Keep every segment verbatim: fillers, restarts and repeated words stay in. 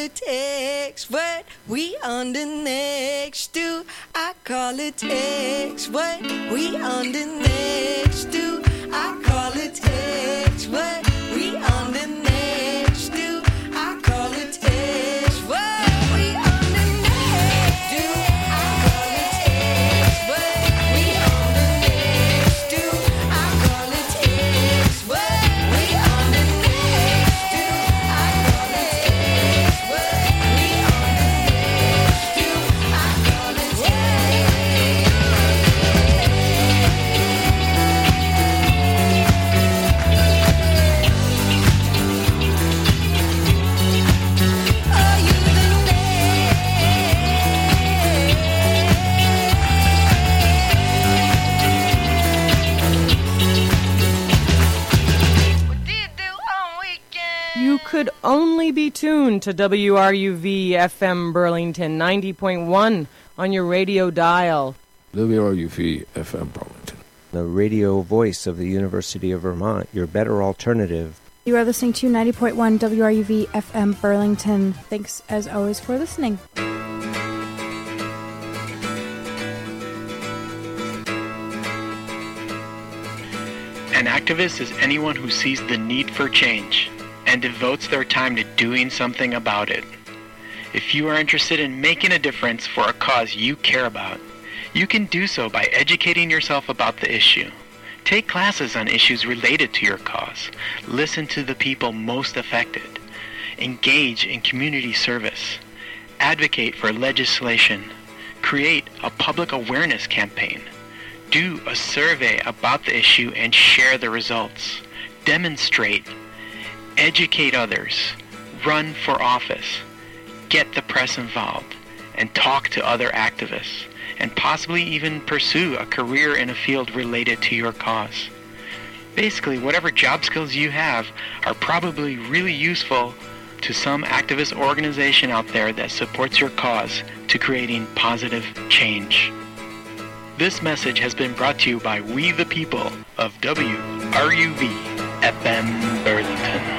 politics. What we on the next do? I call it X. What we on the next do? I call it X. What we on the next do? I call it X. What we on the next do? I call it X. What we on the next do? I call it X. What we on the next do? I call it X. What we on the next do? I call it Are you the What do you do on weekend? You could only be tuned to W R U V F M Burlington ninety point one on your radio dial. W R U V F M Burlington. The radio voice of the University of Vermont, your better alternative. You are listening to ninety point one W R U V F M Burlington. Thanks, as always, for listening. An activist is anyone who sees the need for change and devotes their time to doing something about it. If you are interested in making a difference for a cause you care about, you can do so by educating yourself about the issue. Take classes on issues related to your cause. Listen to the people most affected. Engage in community service. Advocate for legislation. Create a public awareness campaign. Do a survey about the issue and share the results. Demonstrate. Educate others. Run for office. Get the press involved. And talk to other activists. And possibly even pursue a career in a field related to your cause. Basically, whatever job skills you have are probably really useful to some activist organization out there that supports your cause to creating positive change. This message has been brought to you by We the People of W R U V F M Burlington.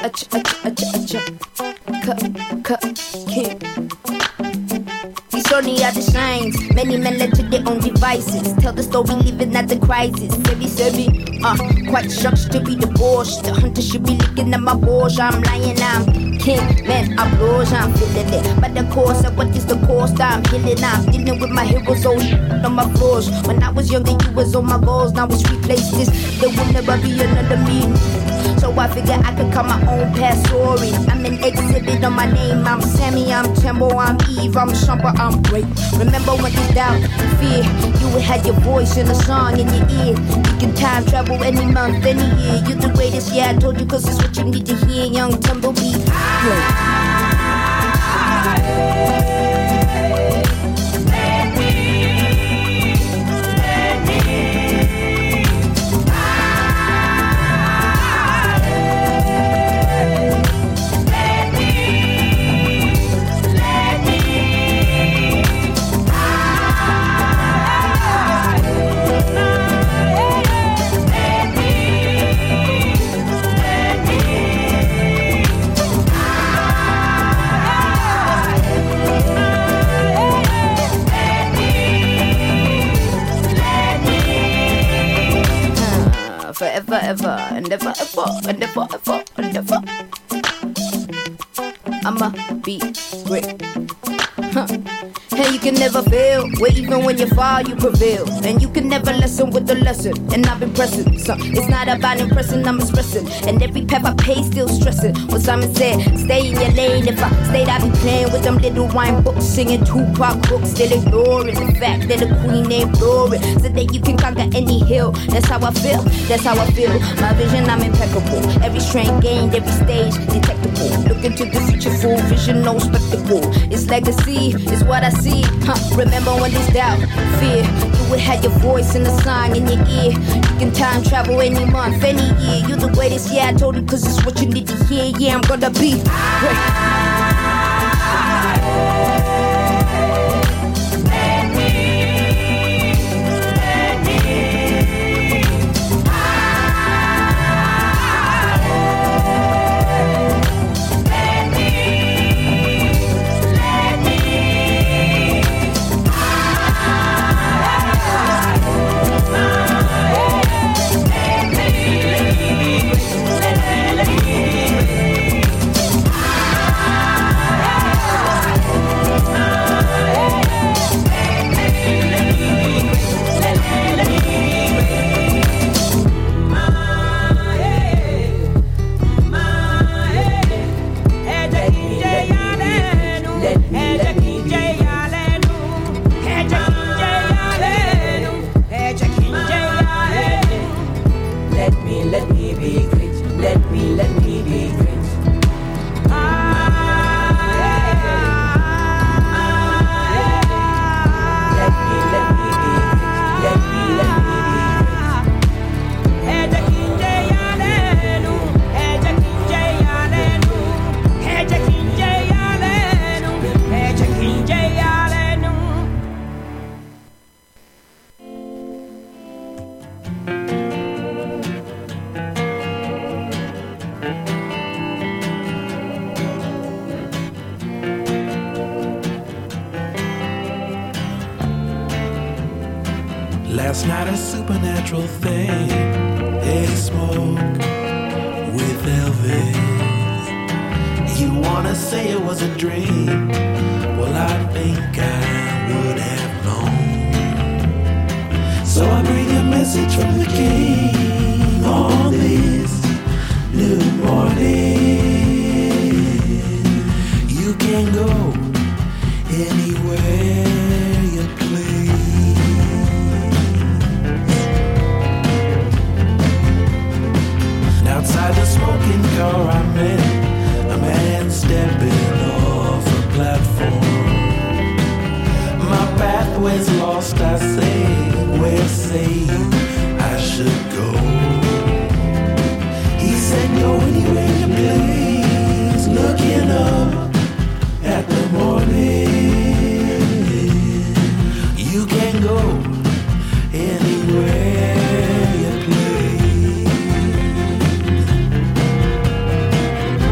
ach, ach, ach, ach, cut, cut, king. These only are the shines. Many men led to their own devices. Tell the story, living at the crisis. Sebi, sebi, uh, quite shocked to be divorced. The hunter should be looking at my balls. I'm lying, I'm king, man, I'm blows, I'm feeling it. But the course of what is the cost, I'm healing. I'm dealing with my heroes, old on my floors. When I was younger, you was on my goals. Now it's replaced this. There will never be another me. So I figure I could cut my own past story. I'm an exhibit on my name. I'm Sammy, I'm Tembo, I'm Eve, I'm Shumper, I'm great. Remember when you doubt, fear, you would have your voice in a song in your ear. You can time travel any month, any year. You're the greatest, yeah, I told you, cause it's what you need to hear. Young Tumblebee, great. Forever, ever, and ever, ever, and ever, ever, and ever. I'ma be great. Huh. And you can never fail, where even when you fall, you prevail. And you can never lessen with the lesson. And I've been pressing, so it's not about impressing, I'm expressing. And every path I pay, still stressing. What Simon said, stay in your lane. If I stayed, I'd be playing with them little wine books, singing Tupac books, still ignoring the fact that the queen named Glory. So that you can conquer any hill. That's how I feel, that's how I feel. My vision, I'm impeccable. Every strength gained, every stage detectable. Look into the future, full vision, no spectacle. It's legacy, it's what I see. Huh. Remember when there's doubt, fear, you would have your voice in the song in your ear. You can time travel any month, any year. You're the greatest, yeah, I told you, cause it's what you need to hear. Yeah, I'm gonna be great. Last night a supernatural thing, they smoke with Elvis. You wanna say it was a dream? Well, I think I would have known. So I bring a message from the king on this new morning. You can go anywhere you please. Outside the smoking car I met a man stepping off a platform. My pathway's lost, I say, where say you I should go? He said go anywhere you please, looking up at the morning. You can go anywhere you please.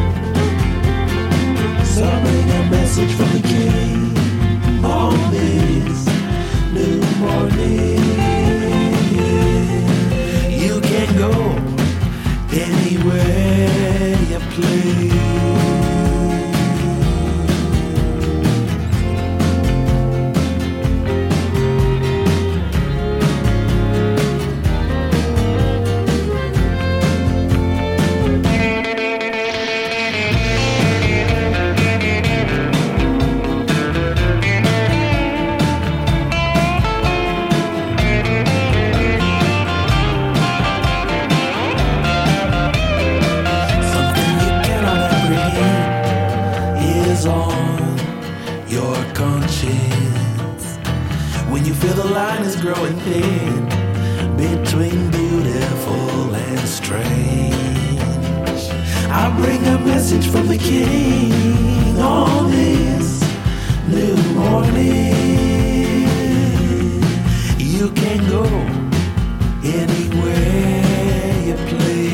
you feel the line is growing thin between beautiful and strange. I bring a message from the King on this new morning. You can go anywhere you please.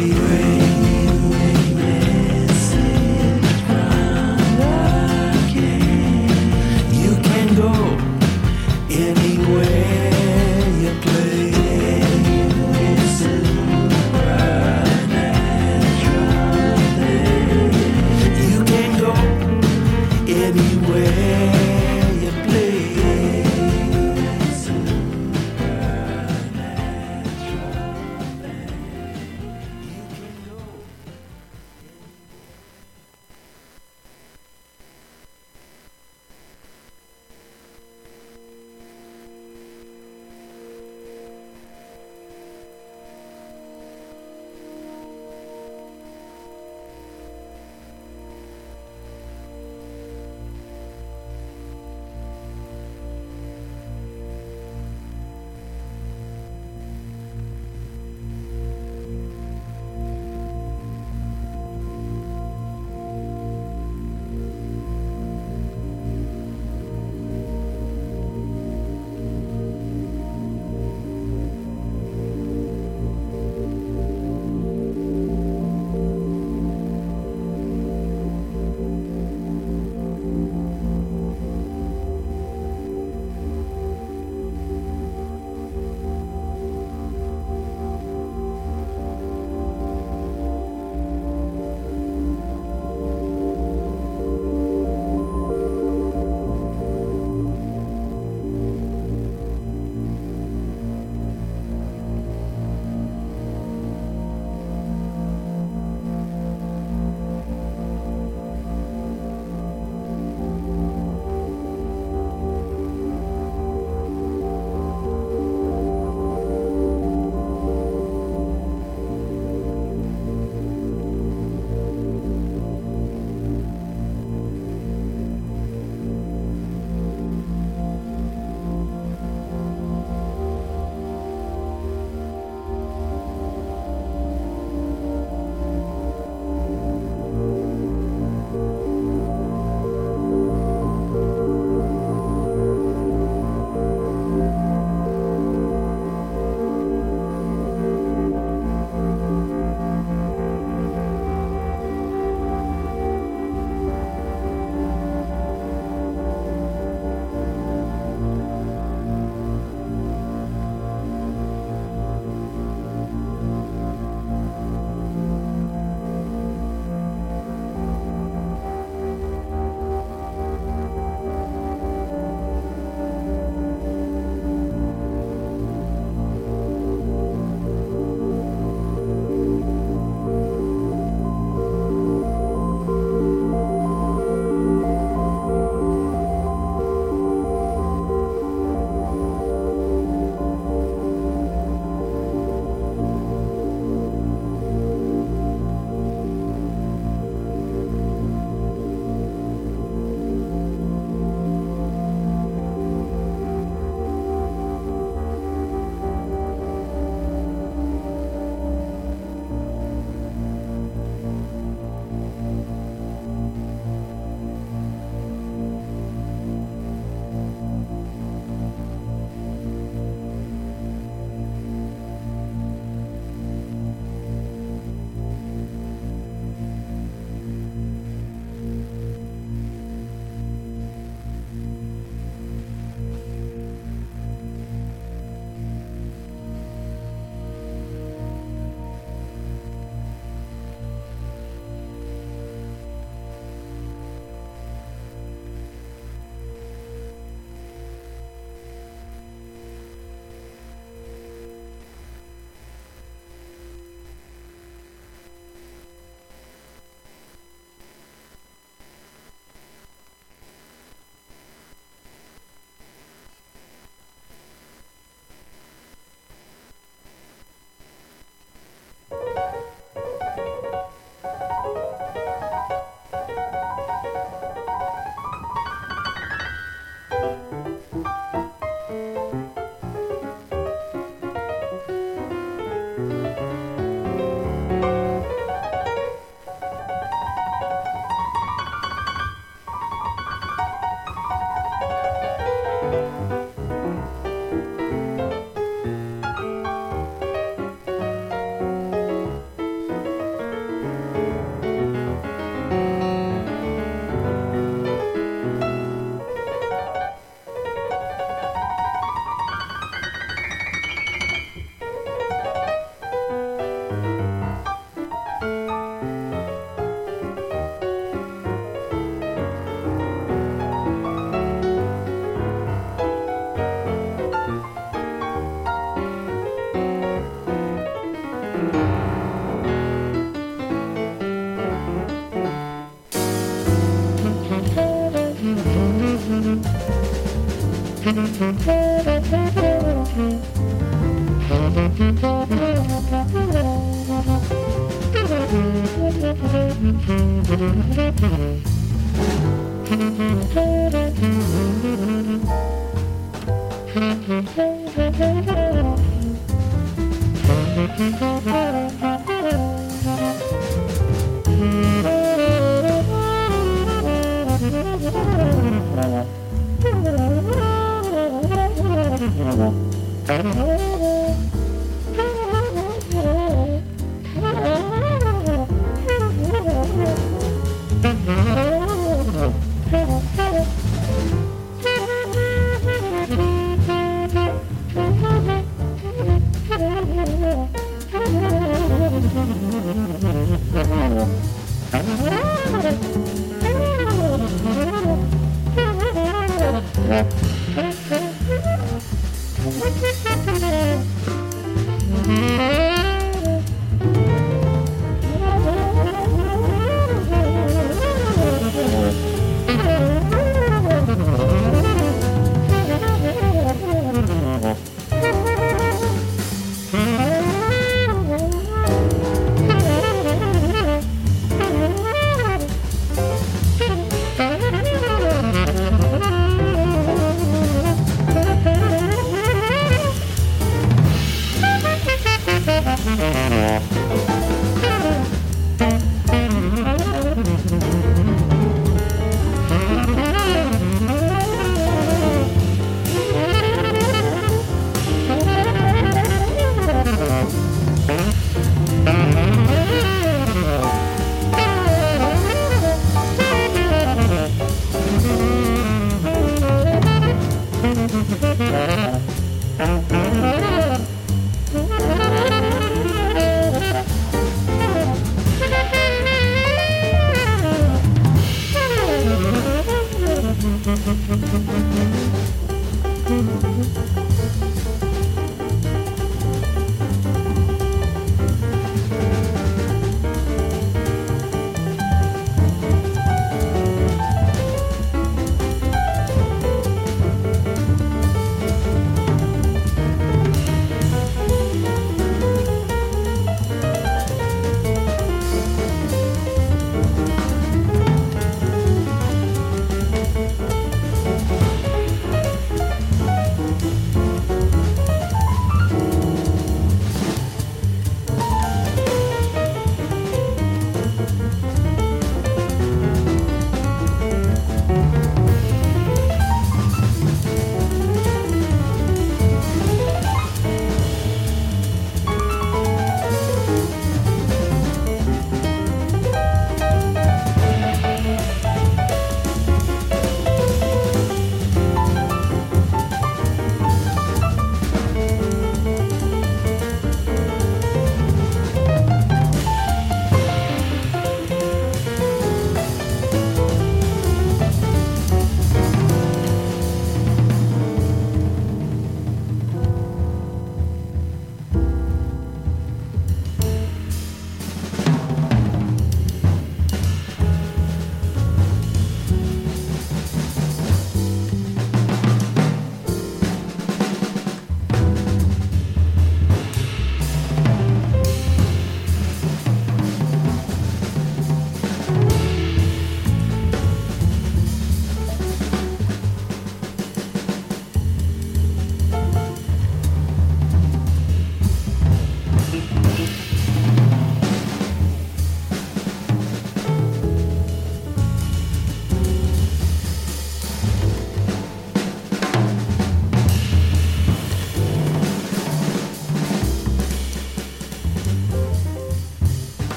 You can go anywhere you please. You can go anywhere you please.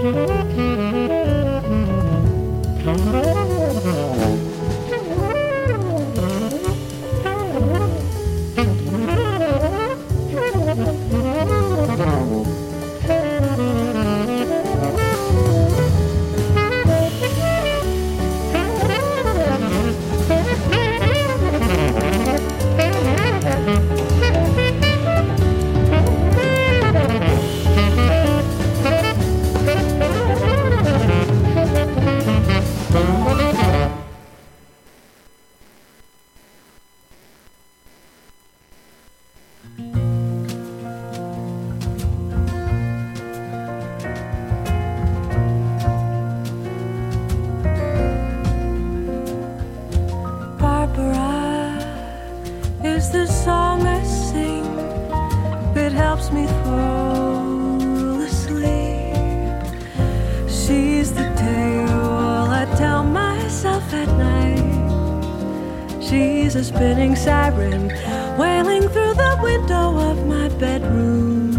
Spinning siren wailing through the window of my bedroom,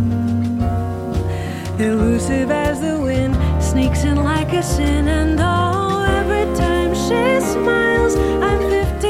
elusive as the wind sneaks in like a sin. And oh, every time she smiles I'm fifty